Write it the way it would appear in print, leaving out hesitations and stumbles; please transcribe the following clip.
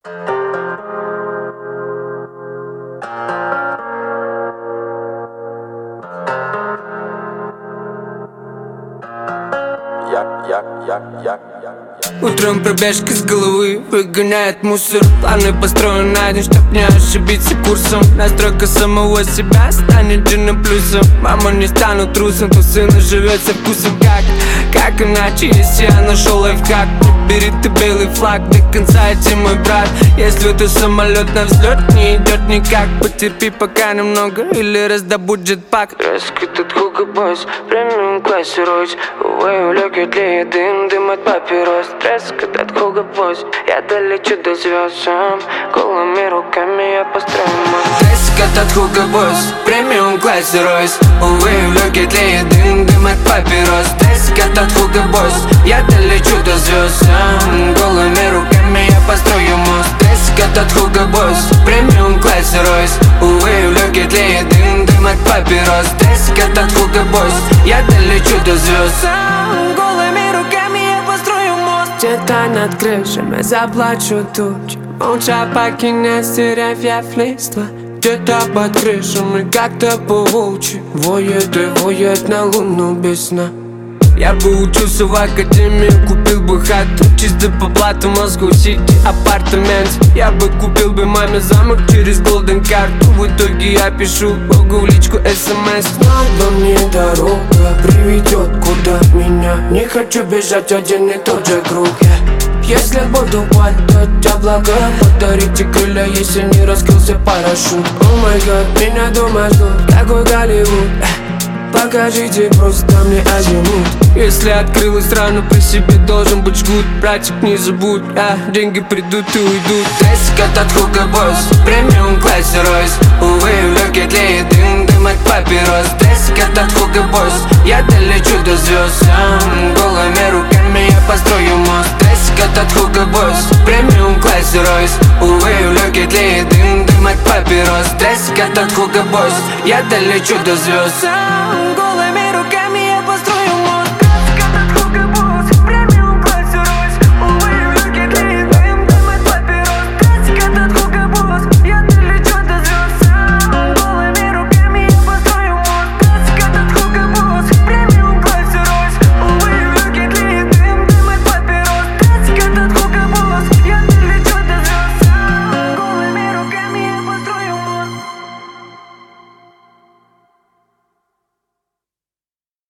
Утром пробежка с головы выгоняет мусор. Планы построены на день, чтоб не ошибиться курсом. Настройка самого себя станет джином плюсом. Мама, не стану трусом, то сына живет со вкусом. Как иначе, если я нашел лайфхак? Бери ты белый флаг, до конца я тебе мой брат. Если это самолет на взлет не идет никак, потерпи пока немного или раздобудь джетпак. Резко тут Hugo Boss, премиум классе Ройс. Увы, улег тлеет дым от папирос. Резко тут Hugo Boss, я долечу до звезд сам. Голыми руками я построю мост. Резко тут Hugo Boss, премиум классе Ройс. Увы, улег тлеет дым от папирос. Резко тут Hugo Boss, я долечу до звезд сам. Голыми руками я построю мост. Резко тут Hugo Boss, премиум классе Ройс. Увы, улег тлеет дым от папирос. Резко тут Hugo Boss, я долечу до звезд сам. Голыми руками я построю мост. Где-то над крышами заплачу тучи, молча покинет деревьев листва. Где-то под крышами как-то паучи воет и воет на луну без сна. Я бы учился в академии, купил бы хату чисто по блату, Москва-Сити, апартамент. Я бы купил бы маме замок через голден карту. В итоге я пишу Богу в личку СМС. Надо мне дорога приведет куда меня. Не хочу бежать один и тот же круг. Если буду падать, облака, подарите крылья, если не раскрылся парашют. О май гад, меня дома ждут, такой Голливуд. Покажите просто мне азимут. Если открылась рано, при себе должен быть жгут. Братик, не забудь, деньги придут и уйдут. Резко тут Hugo Boss, премиум классе Ройс. Увы, в легких тлеет дым от папирос. Резко тут Hugo Boss, я долечу до звезд сам. Голыми руками я построю мост. Резко тут Hugo Boss, премиум классе Ройс. Увы, в легких тлеет дым от папирос. Резко тут Hugo Boss, я долечу до звезд сам. Голыми